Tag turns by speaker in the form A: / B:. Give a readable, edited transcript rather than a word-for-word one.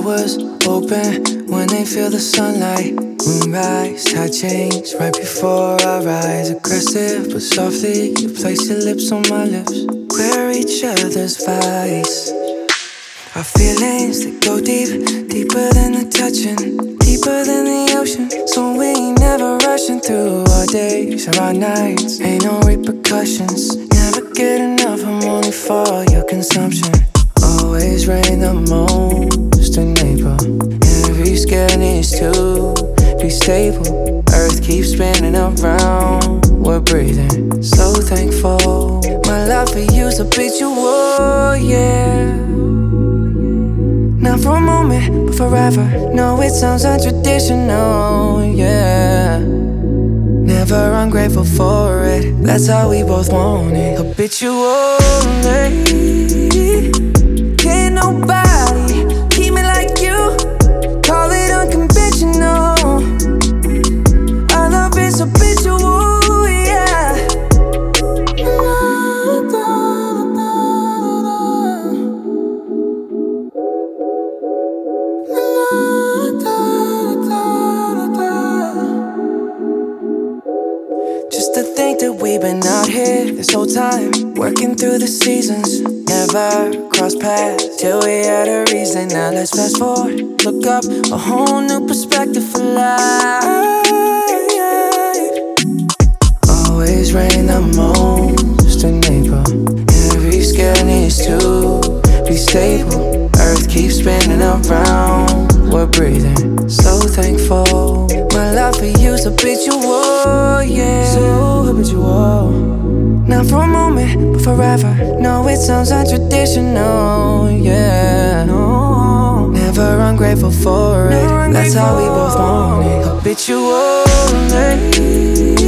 A: flowers open when they feel the sunlight. Moonrise, tide change right before our eyes. Aggressive but softly, you place your lips on my lips. We're each other's vice. Our feelings, they go deep, deeper than the touching, deeper than the ocean. So we ain't never rushing through our days or our nights. Ain't no repercussions, never get enough, I'm only for your consumption. Always rain the most, a neighbor. Every scale needs to be stable. Earth keeps spinning around, we're breathing. So thankful, my love for you's habitual, yeah. Not for a moment, but forever. No, it sounds untraditional, yeah. Never ungrateful for it, that's how we both want it. Habitual, can't nobody keep me like you. Call it unconventional. Our love is habitual, yeah. Just to think that we've been out here this whole time, working through the seasons, never crossed paths till we had a reason. Now let's fast forward, look up, a whole new perspective for life. Always rain the most, a neighbor. Every scale needs to be stable. Earth keeps spinning around, we're breathing. So thankful, my love for you's habitual, yeah. So habitual. Not for a moment, but forever. No, it sounds untraditional, yeah. No, never ungrateful for it, that's how we both want it. Habitual,